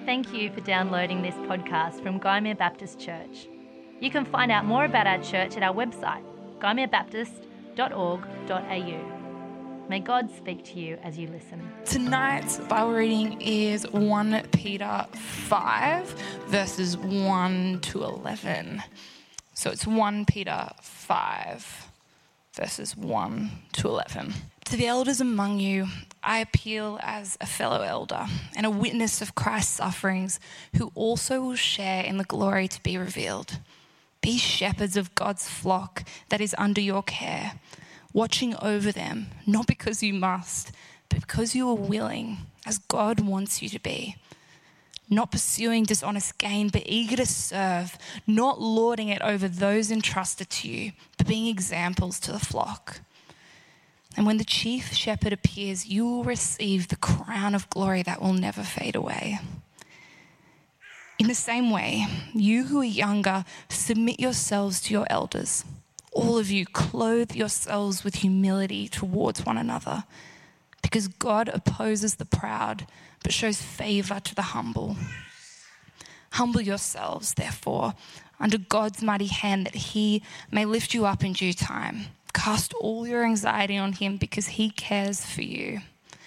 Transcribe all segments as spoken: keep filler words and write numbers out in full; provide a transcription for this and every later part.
Thank you for downloading this podcast from Gymea Baptist Church. You can find out more about our church at our website, gymea baptist dot org dot a u. May God speak to you as you listen. Tonight's Bible reading is First Peter five, verses one to eleven. So it's First Peter five, verses one to eleven. To the elders among you, I appeal as a fellow elder and a witness of Christ's sufferings, who also will share in the glory to be revealed. Be shepherds of God's flock that is under your care, watching over them, not because you must, but because you are willing, as God wants you to be. Not pursuing dishonest gain, but eager to serve, not lording it over those entrusted to you, but being examples to the flock. And when the chief shepherd appears, you will receive the crown of glory that will never fade away. In the same way, you who are younger, submit yourselves to your elders. All of you, clothe yourselves with humility towards one another, because God opposes the proud, but shows favor to the humble. Humble yourselves, therefore, under God's mighty hand, that he may lift you up in due time. Cast all your anxiety on him, because he cares for you.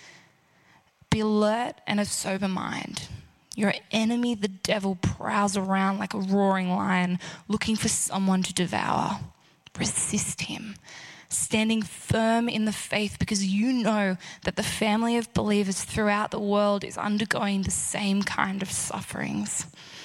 Be alert and of sober mind. Your enemy, the devil, prowls around like a roaring lion, looking for someone to devour. Resist him, standing firm in the faith, because you know that the family of believers throughout the world is undergoing the same kind of sufferings.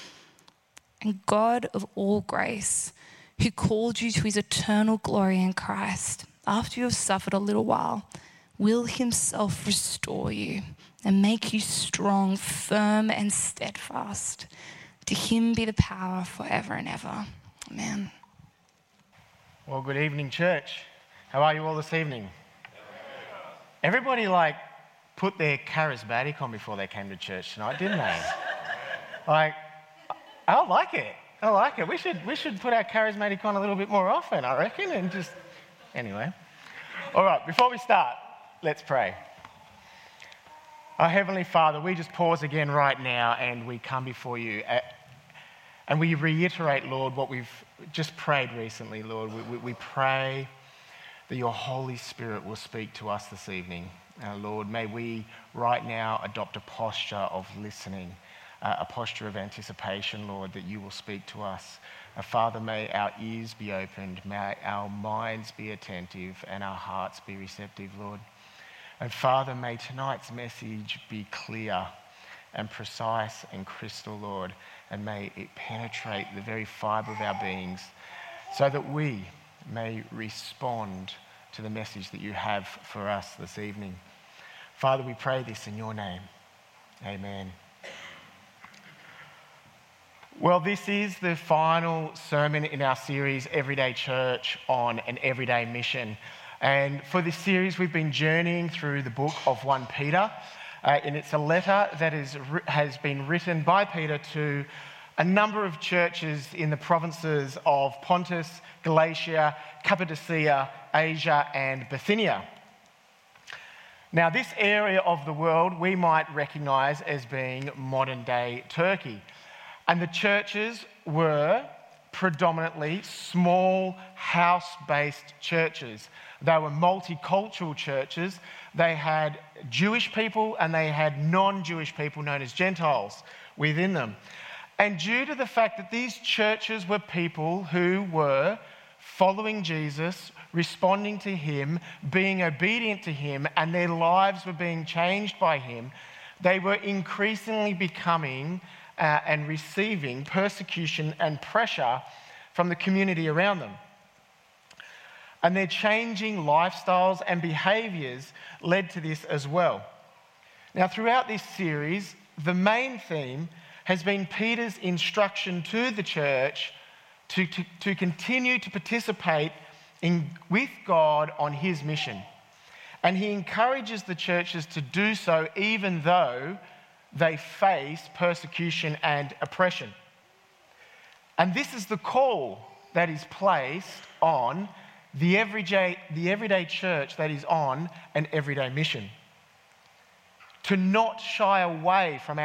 And God of all grace, who called you to his eternal glory in Christ, after you have suffered a little while, will himself restore you and make you strong, firm, and steadfast. To him be the power forever and ever. Amen. Well, good evening, church. How are you all this evening? Everybody, like, put their charismatic on before they came to church tonight, didn't they? Like, I like it. I like it. We should we should put our charismatic on a little bit more often, I reckon, and just... Anyway. All right, before we start, let's pray. Our Heavenly Father, we just pause again right now and we come before you and we reiterate, Lord, what we've just prayed recently, Lord. We, we, we pray that your Holy Spirit will speak to us this evening. Uh, Lord, may we right now adopt a posture of listening, uh, a posture of anticipation, Lord, that you will speak to us. Uh, Father, may our ears be opened, may our minds be attentive and our hearts be receptive, Lord. And Father, may tonight's message be clear and precise and crystal, Lord, and may it penetrate the very fibre of our beings so that we may respond to the message that you have for us this evening. Father, we pray this in your name. Amen. Well, this is the final sermon in our series, Everyday Church, on an everyday mission. And for this series, we've been journeying through the book of First Peter. Uh, and it's a letter that is, has been written by Peter to a number of churches in the provinces of Pontus, Galatia, Cappadocia, Asia, and Bithynia. Now, this area of the world we might recognise as being modern-day Turkey. And the churches were predominantly small house-based churches. They were multicultural churches. They had Jewish people and they had non-Jewish people known as Gentiles within them. And due to the fact that these churches were people who were following Jesus, responding to him, being obedient to him, and their lives were being changed by him, they were increasingly becoming Uh, and receiving persecution and pressure from the community around them. And their changing lifestyles and behaviours led to this as well. Now, throughout this series, the main theme has been Peter's instruction to the church to, to, to continue to participate in, with God on his mission. And he encourages the churches to do so even though they face persecution and oppression. And this is the call that is placed on the everyday, the everyday church that is on an everyday mission. To not shy away from our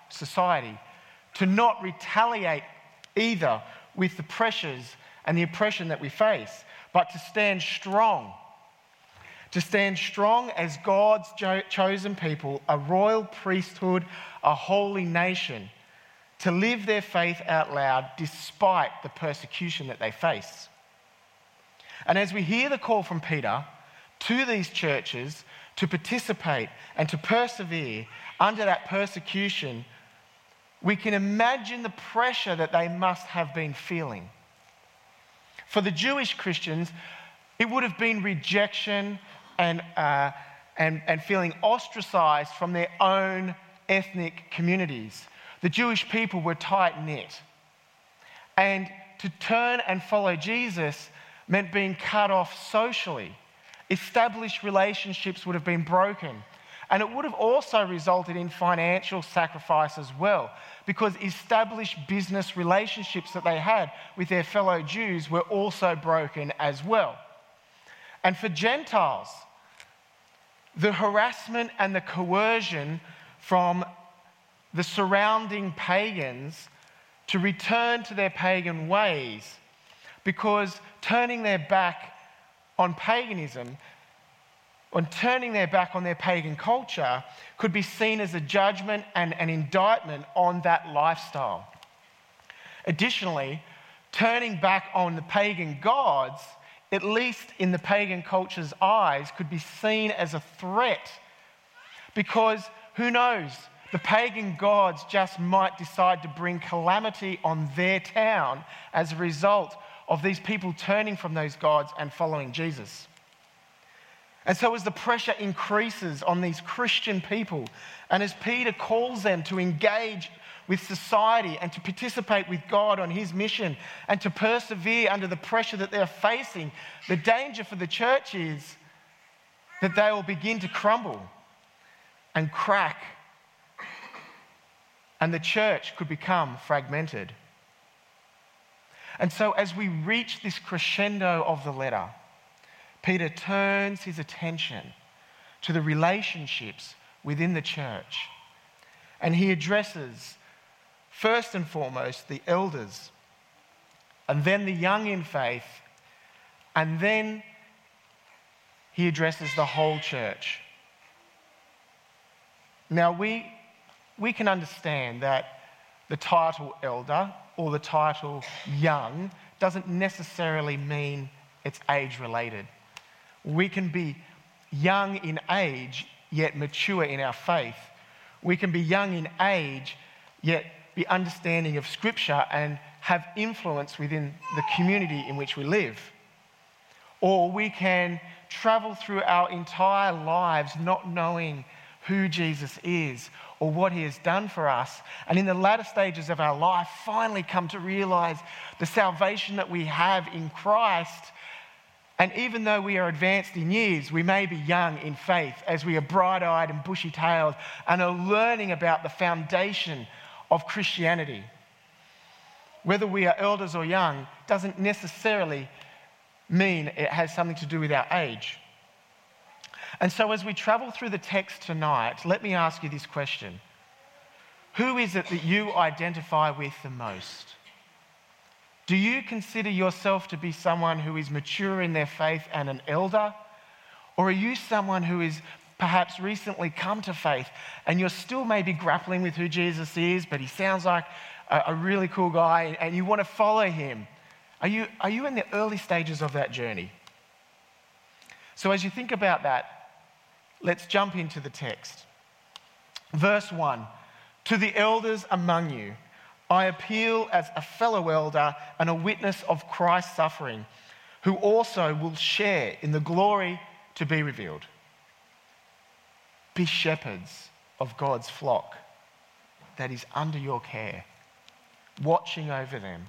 society, to not retaliate either with the pressures and the oppression that we face, but to stand strong. To stand strong as God's jo- chosen people, a royal priesthood, a holy nation, to live their faith out loud despite the persecution that they face. And as we hear the call from Peter to these churches to participate and to persevere under that persecution, we can imagine the pressure that they must have been feeling. For the Jewish Christians, it would have been rejection and, uh, and, and feeling ostracized from their own ethnic communities. The Jewish people were tight-knit. And to turn and follow Jesus meant being cut off socially. Established relationships would have been broken. And it would have also resulted in financial sacrifice as well, because established business relationships that they had with their fellow Jews were also broken as well. And for Gentiles, the harassment and the coercion from the surrounding pagans to return to their pagan ways, because turning their back on paganism, on turning their back on their pagan culture, could be seen as a judgment and an indictment on that lifestyle. Additionally, turning back on the pagan gods, at least in the pagan culture's eyes, could be seen as a threat, because who knows, the pagan gods just might decide to bring calamity on their town as a result of these people turning from those gods and following Jesus. And so as the pressure increases on these Christian people, and as Peter calls them to engage with society and to participate with God on his mission and to persevere under the pressure that they're facing, the danger for the church is that they will begin to crumble and crack, and the church could become fragmented. And so as we reach this crescendo of the letter, Peter turns his attention to the relationships within the church. And he addresses, first and foremost, the elders, and then the young in faith, and then he addresses the whole church. Now, we, we can understand that the title elder or the title young doesn't necessarily mean it's age-related. We can be young in age, yet mature in our faith. We can be young in age, yet be understanding of Scripture and have influence within the community in which we live. Or we can travel through our entire lives not knowing who Jesus is or what he has done for us, and in the latter stages of our life finally come to realize the salvation that we have in Christ. And even though we are advanced in years, we may be young in faith as we are bright-eyed and bushy-tailed and are learning about the foundation of Christianity. Whether we are elders or young doesn't necessarily mean it has something to do with our age. And so as we travel through the text tonight, let me ask you this question. Who is it that you identify with the most? Do you consider yourself to be someone who is mature in their faith and an elder? Or are you someone who is perhaps recently come to faith and you're still maybe grappling with who Jesus is, but he sounds like a, a really cool guy and you want to follow him? Are you, are you in the early stages of that journey? So as you think about that, let's jump into the text. Verse one, to the elders among you, I appeal as a fellow elder and a witness of Christ's suffering, who also will share in the glory to be revealed. Be shepherds of God's flock that is under your care, watching over them.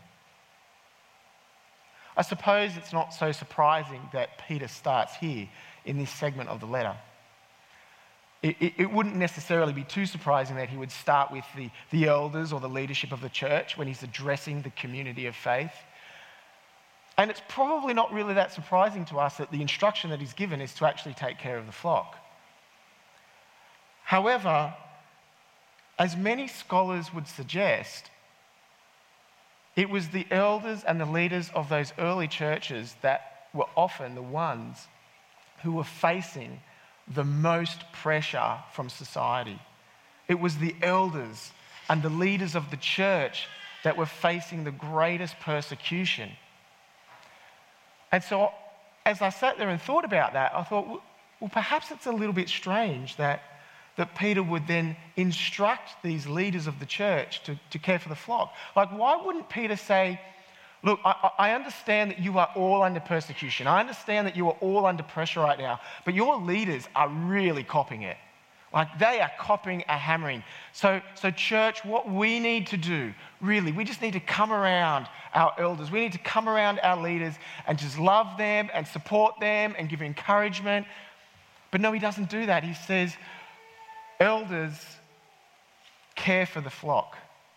I suppose it's not so surprising that Peter starts here in this segment of the letter. It, it, it wouldn't necessarily be too surprising that he would start with the, the elders or the leadership of the church when he's addressing the community of faith. And it's probably not really that surprising to us that the instruction that he's given is to actually take care of the flock. However, as many scholars would suggest, it was the elders and the leaders of those early churches that were often the ones who were facing the most pressure from society. It was the elders and the leaders of the church that were facing the greatest persecution. And so as I sat there and thought about that, I thought, well, perhaps it's a little bit strange that, that Peter would then instruct these leaders of the church to, to care for the flock. Like, why wouldn't Peter say, look, I, I understand that you are all under persecution. I understand that you are all under pressure right now, but your leaders are really copping it. Like, they are copping a hammering. So, so church, what we need to do, really, we just need to come around our elders. We need to come around our leaders and just love them and support them and give encouragement. But no, he doesn't do that. He says, elders, care for the flock.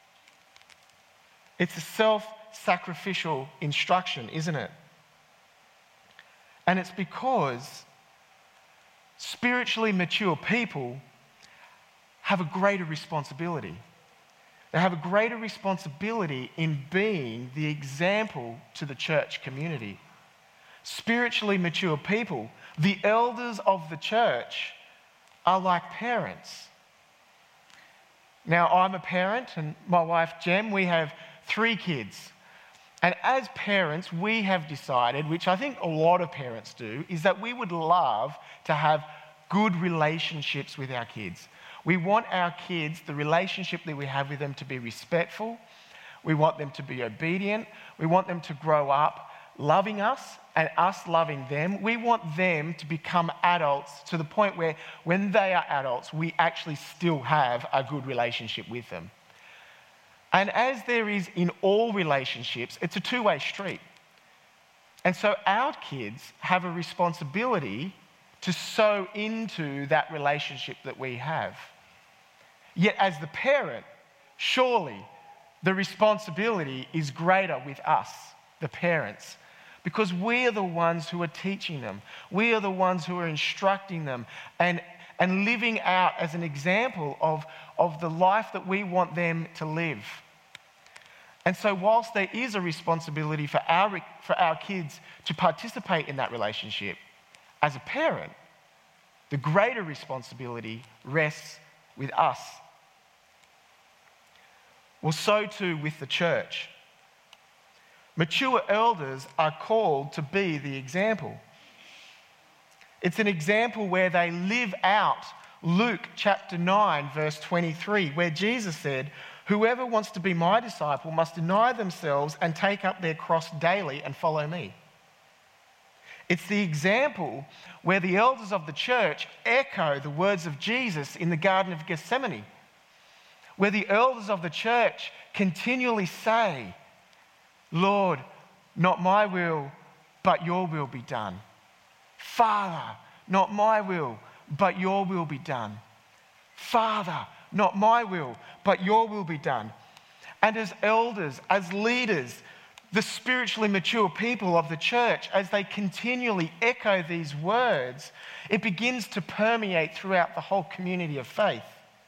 It's a self-sacrificial instruction, isn't it? And it's because spiritually mature people have a greater responsibility. They have a greater responsibility in being the example to the church community. Spiritually mature people, the elders of the church, are like parents. Now, I'm a parent, and my wife Jem, we have three kids. And as parents, we have decided, which I think a lot of parents do, is that we would love to have good relationships with our kids. We want our kids, the relationship that we have with them, to be respectful. We want them to be obedient. We want them to grow up loving us and us loving them. We want them to become adults to the point where when they are adults, we actually still have a good relationship with them. And as there is in all relationships, it's a two-way street. And so our kids have a responsibility to sow into that relationship that we have. Yet as the parent, surely the responsibility is greater with us, the parents, because we are the ones who are teaching them. We are the ones who are instructing them and, and living out as an example of, of the life that we want them to live. And so whilst there is a responsibility for our, for our kids to participate in that relationship, as a parent, the greater responsibility rests with us. Well, so too with the church. Mature elders are called to be the example. It's an example where they live out Luke chapter nine, verse twenty-three, where Jesus said, "Whoever wants to be my disciple must deny themselves and take up their cross daily and follow me." It's the example where the elders of the church echo the words of Jesus in the Garden of Gethsemane, where the elders of the church continually say, "Lord, not my will, but your will be done. Father, not my will, but your will be done. Father, not my will, but your will be done." And as elders, as leaders, the spiritually mature people of the church, as they continually echo these words, it begins to permeate throughout the whole community of faith.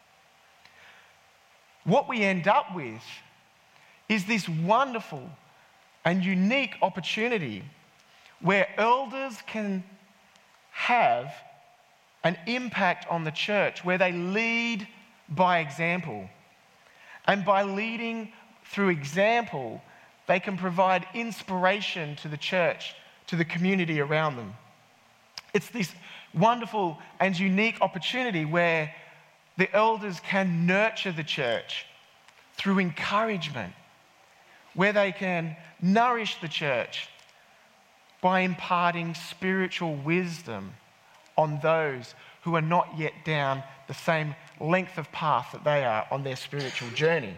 What we end up with is this wonderful and unique opportunity where elders can have an impact on the church, where they lead by example. And by leading through example, they can provide inspiration to the church, to the community around them. It's this wonderful and unique opportunity where the elders can nurture the church through encouragement, where they can nourish the church by imparting spiritual wisdom on those who are not yet down the same length of path that they are on their spiritual journey.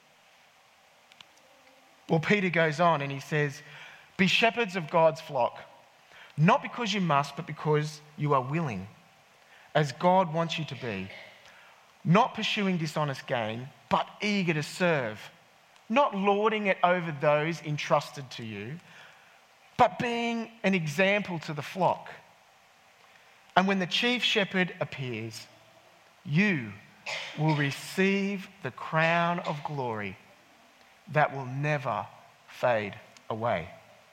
Well, Peter goes on and he says, "Be shepherds of God's flock, not because you must, but because you are willing, as God wants you to be, not pursuing dishonest gain, but eager to serve, not lording it over those entrusted to you, but being an example to the flock. And when the chief shepherd appears, you will receive the crown of glory that will never fade away.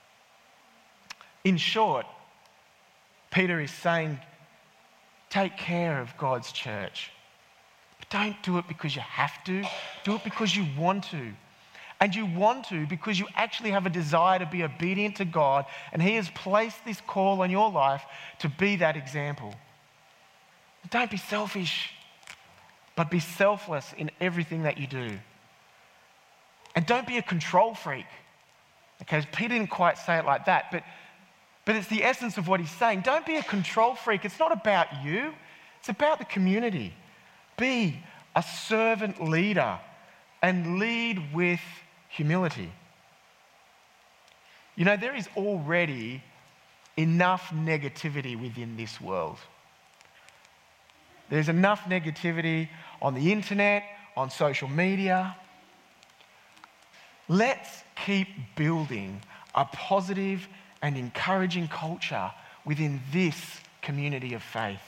In short, Peter is saying, take care of God's church. But don't do it because you have to. Do it because you want to. And you want to because you actually have a desire to be obedient to God, and He has placed this call on your life to be that example. Don't be selfish, but be selfless in everything that you do. And don't be a control freak. Okay, Peter didn't quite say it like that, but, but it's the essence of what he's saying. Don't be a control freak. It's not about you. It's about the community. Be a servant leader and lead with humility. You know, there is already enough negativity within this world. There's enough negativity on the internet, on social media. Let's keep building a positive and encouraging culture within this community of faith.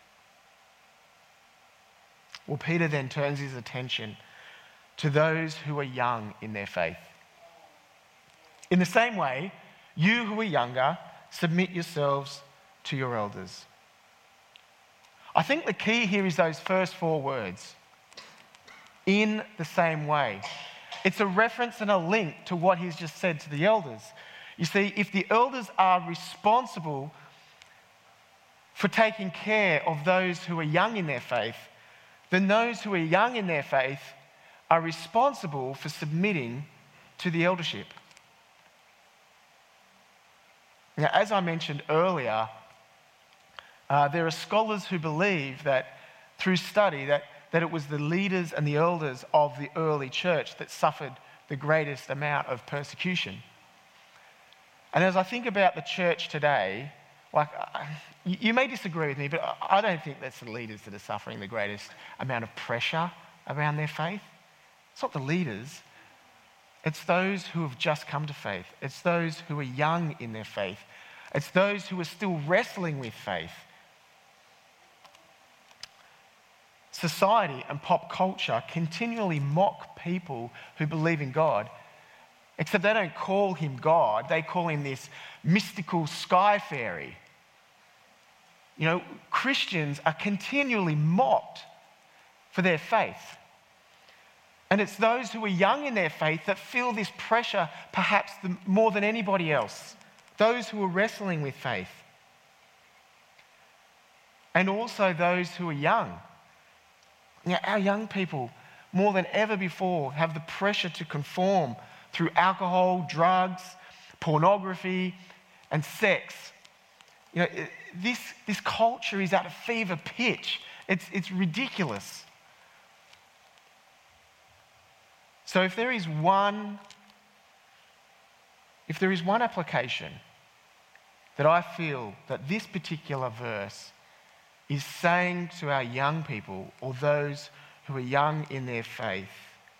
Well, Peter then turns his attention to those who are young in their faith. In the same way, you who are younger, submit yourselves to your elders. I think the key here is those first four words. In the same way. It's a reference and a link to what he's just said to the elders. You see, if the elders are responsible for taking care of those who are young in their faith, then those who are young in their faith are responsible for submitting to the eldership. Now, as I mentioned earlier, uh, there are scholars who believe that through study that, that it was the leaders and the elders of the early church that suffered the greatest amount of persecution. And as I think about the church today, like uh, you, you may disagree with me, but I don't think that's the leaders that are suffering the greatest amount of pressure around their faith. It's not the leaders. It's those who have just come to faith. It's those who are young in their faith. It's those who are still wrestling with faith. Society and pop culture continually mock people who believe in God, except they don't call him God. They call him this mystical sky fairy. You know, Christians are continually mocked for their faith. And it's those who are young in their faith that feel this pressure perhaps the, more than anybody else. Those who are wrestling with faith. And also those who are young. Now, our young people, more than ever before, have the pressure to conform through alcohol, drugs, pornography, and sex. You know, this, this culture is at a fever pitch. It's, it's ridiculous. So if there is one, if there is one application that I feel that this particular verse is saying to our young people, or those who are young in their faith,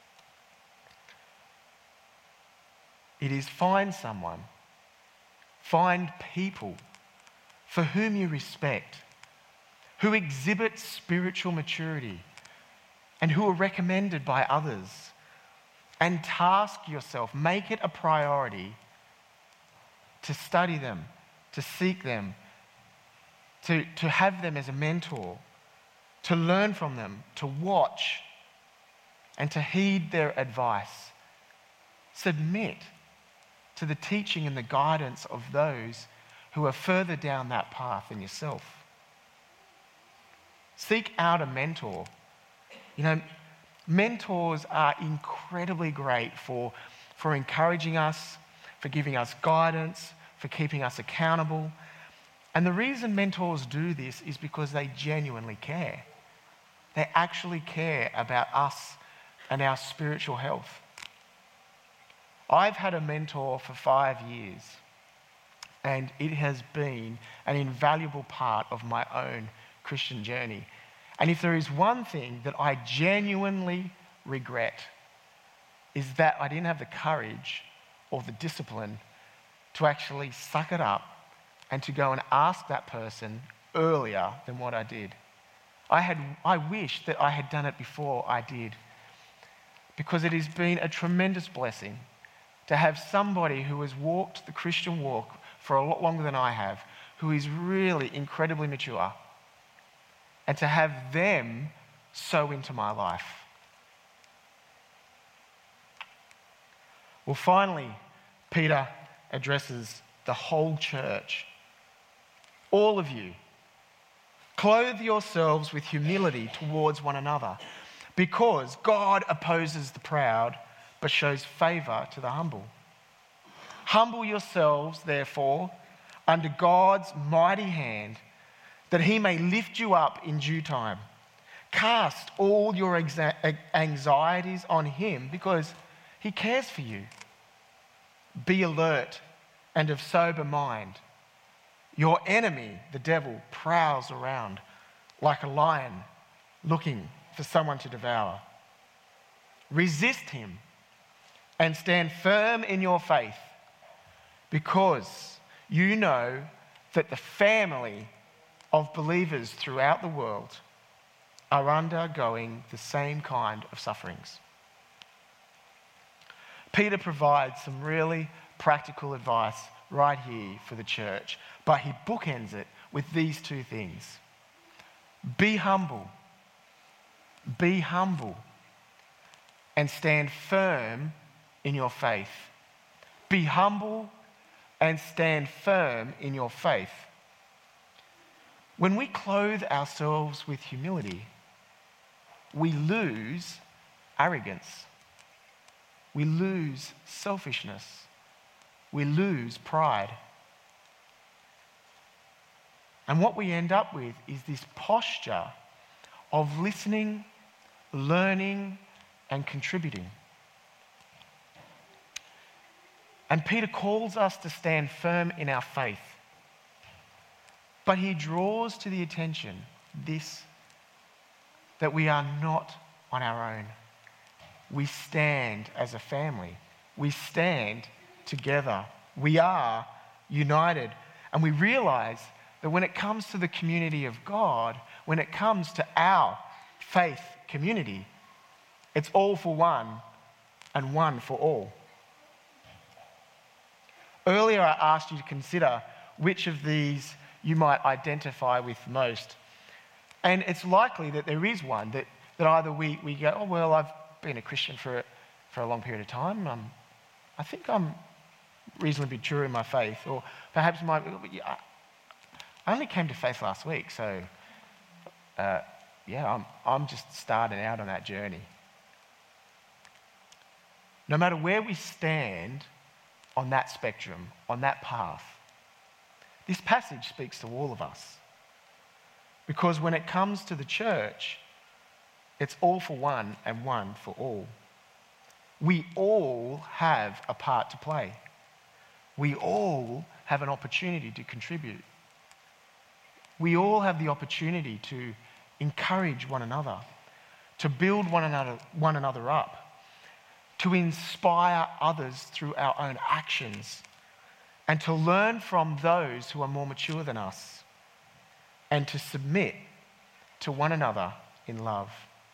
it is find someone, find people for whom you respect, who exhibit spiritual maturity, and who are recommended by others. And task yourself, make it a priority to study them, to seek them, to, to have them as a mentor, to learn from them, to watch, and to heed their advice. Submit to the teaching and the guidance of those who are further down that path than yourself. Seek out a mentor. You know, mentors are incredibly great for, for encouraging us, for giving us guidance, for keeping us accountable. And the reason mentors do this is because they genuinely care. They actually care about us and our spiritual health. I've had a mentor for five years, and it has been an invaluable part of my own Christian journey. And if there is one thing that I genuinely regret, is that I didn't have the courage or the discipline to actually suck it up and to go and ask that person earlier than what I did. I had, I wish that I had done it before I did, because it has been a tremendous blessing to have somebody who has walked the Christian walk for a lot longer than I have, who is really incredibly mature, and to have them sow into my life. Well, finally, Peter addresses the whole church. All of you, clothe yourselves with humility towards one another, because God opposes the proud, but shows favour to the humble. Humble yourselves, therefore, under God's mighty hand, that he may lift you up in due time. Cast all your exa- anxieties on him, because he cares for you. Be alert and of sober mind. Your enemy, the devil, prowls around like a lion looking for someone to devour. Resist him and stand firm in your faith, because you know that the family of believers throughout the world are undergoing the same kind of sufferings. Peter provides some really practical advice right here for the church, but he bookends it with these two things. Be humble. Be humble. And stand firm in your faith. Be humble and stand firm in your faith. When we clothe ourselves with humility, we lose arrogance. We lose selfishness. We lose pride. And what we end up with is this posture of listening, learning, and contributing. And Peter calls us to stand firm in our faith. But he draws to the attention this, that we are not on our own. We stand as a family. We stand together. We are united. And we realize that when it comes to the community of God, when it comes to our faith community, it's all for one and one for all. Earlier, I asked you to consider which of these you might identify with most. And it's likely that there is one that, that either we, we go, oh, well, I've been a Christian for, for a long period of time. Um, I think I'm reasonably mature in my faith. Or perhaps my, I only came to faith last week, so uh, yeah, I'm, I'm just starting out on that journey. No matter where we stand on that spectrum, on that path, this passage speaks to all of us. Because when it comes to the church, it's all for one and one for all. We all have a part to play. We all have an opportunity to contribute. We all have the opportunity to encourage one another, to build one another, one another up, to inspire others through our own actions, and to learn from those who are more mature than us, and to submit to one another in love.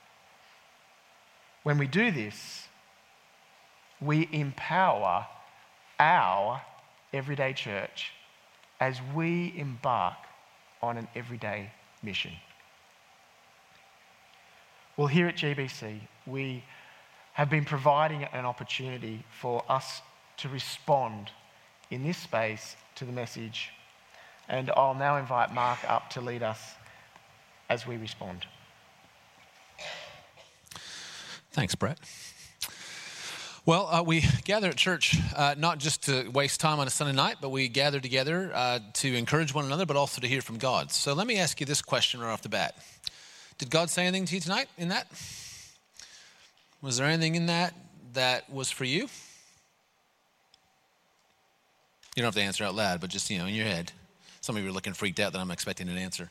When we do this, we empower our everyday church as we embark on an everyday mission. Well, here at G B C, we have been providing an opportunity for us to respond in this space to the message. And I'll now invite Mark up to lead us as we respond. Thanks, Brett. Well, uh, we gather at church uh, not just to waste time on a Sunday night, but we gather together uh, to encourage one another, but also to hear from God. So let me ask you this question right off the bat. Did God say anything to you tonight in that? Was there anything in that that was for you? You don't have to answer out loud, but just, you know, in your head. Some of you are looking freaked out that I'm expecting an answer.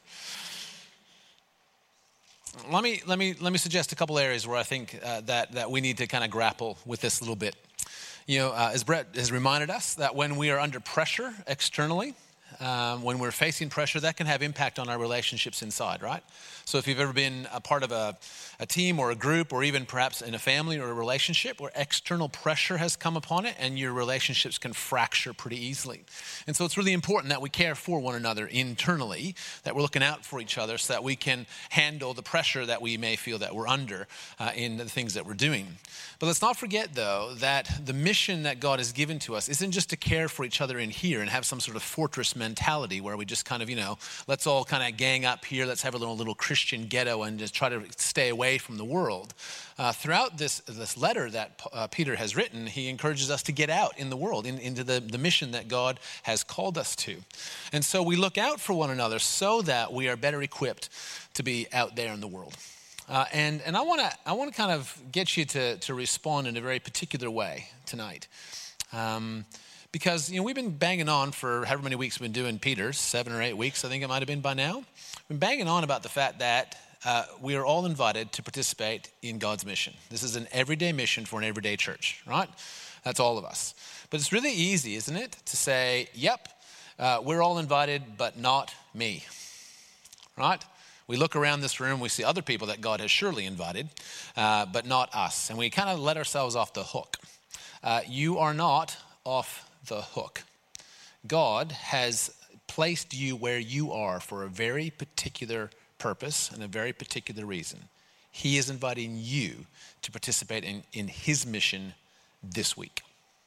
Let me let me let me suggest a couple areas where I think uh, that that we need to kind of grapple with this a little bit. You know, uh, as Brett has reminded us, that when we are under pressure externally, um, when we're facing pressure, that can have impact on our relationships inside, right? So if you've ever been a part of a, a team or a group or even perhaps in a family or a relationship where external pressure has come upon it and your relationships can fracture pretty easily. And so it's really important that we care for one another internally, that we're looking out for each other so that we can handle the pressure that we may feel that we're under uh, in the things that we're doing. But let's not forget, though, that the mission that God has given to us isn't just to care for each other in here and have some sort of fortress mentality where we just kind of, you know, let's all kind of gang up here, let's have a little, little Christian ghetto and just try to stay away from the world. Uh, throughout this this letter that uh, Peter has written, he encourages us to get out in the world, in, into the, the mission that God has called us to. And so we look out for one another so that we are better equipped to be out there in the world. Uh, and and I want to I want to kind of get you to to respond in a very particular way tonight, um, because you know we've been banging on for however many weeks we've been doing Peter's, seven or eight weeks I think it might have been by now. We've been banging on about the fact that uh, we are all invited to participate in God's mission. This is an everyday mission for an everyday church, right? That's all of us. But it's really easy, isn't it, to say, "Yep, uh, we're all invited, but not me," right? We look around this room, we see other people that God has surely invited, uh, but not us. And we kind of let ourselves off the hook. Uh, you are not off the hook. God has placed you where you are for a very particular purpose and a very particular reason. He is inviting you to participate in, in his mission this week.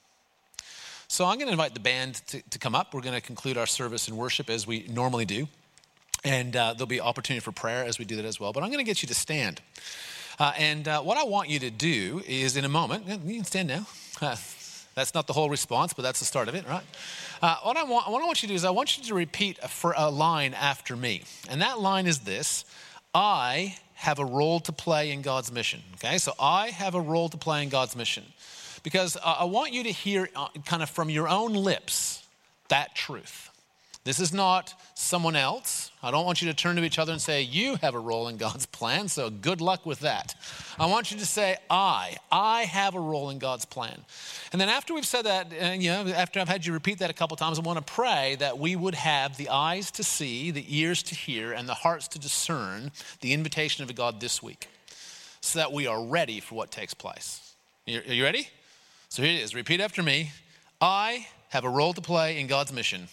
So I'm going to invite the band to, to come up. We're going to conclude our service in worship as we normally do. And uh, there'll be opportunity for prayer as we do that as well. But I'm going to get you to stand. Uh, and uh, what I want you to do is in a moment, you can stand now. Uh, that's not the whole response, but that's the start of it, right? Uh, what, I want, what I want you to do is I want you to repeat a, for a line after me. And that line is this: I have a role to play in God's mission. Okay, so I have a role to play in God's mission. Because uh, I want you to hear uh, kind of from your own lips that truth. This is not someone else. I don't want you to turn to each other and say, you have a role in God's plan, so good luck with that. I want you to say, I. I have a role in God's plan. And then after we've said that, and you know, after I've had you repeat that a couple times, I want to pray that we would have the eyes to see, the ears to hear, and the hearts to discern the invitation of God this week so that we are ready for what takes place. Are you ready? So here it is. Repeat after me. I have a role to play in God's mission.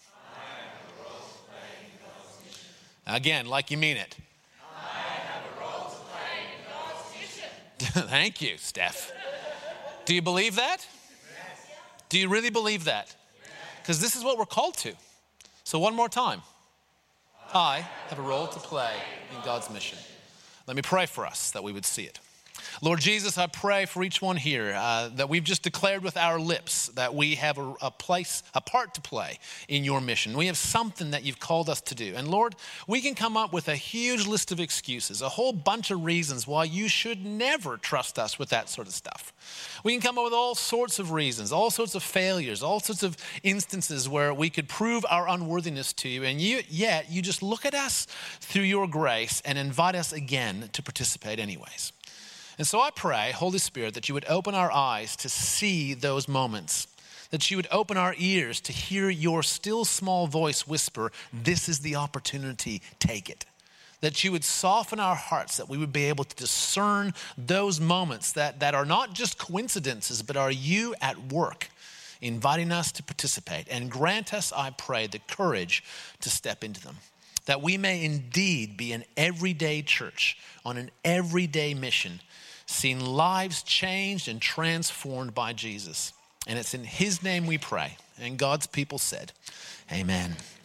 Again, like you mean it. I have a role to play in God's mission. Thank you, Steph. Do you believe that? Yes. Do you really believe that? Because this is what we're called to. So one more time. I have a role to play in God's mission. Let me pray for us that we would see it. Lord Jesus, I pray for each one here uh, that we've just declared with our lips that we have a, a place, a part to play in your mission. We have something that you've called us to do. And Lord, we can come up with a huge list of excuses, a whole bunch of reasons why you should never trust us with that sort of stuff. We can come up with all sorts of reasons, all sorts of failures, all sorts of instances where we could prove our unworthiness to you. And you, yet you just look at us through your grace and invite us again to participate anyways. And so I pray, Holy Spirit, that you would open our eyes to see those moments, that you would open our ears to hear your still small voice whisper, this is the opportunity, take it. That you would soften our hearts, that we would be able to discern those moments that, that are not just coincidences, but are you at work, inviting us to participate. And grant us, I pray, the courage to step into them. That we may indeed be an everyday church on an everyday mission, seeing lives changed and transformed by Jesus. And it's in his name we pray. And God's people said, amen.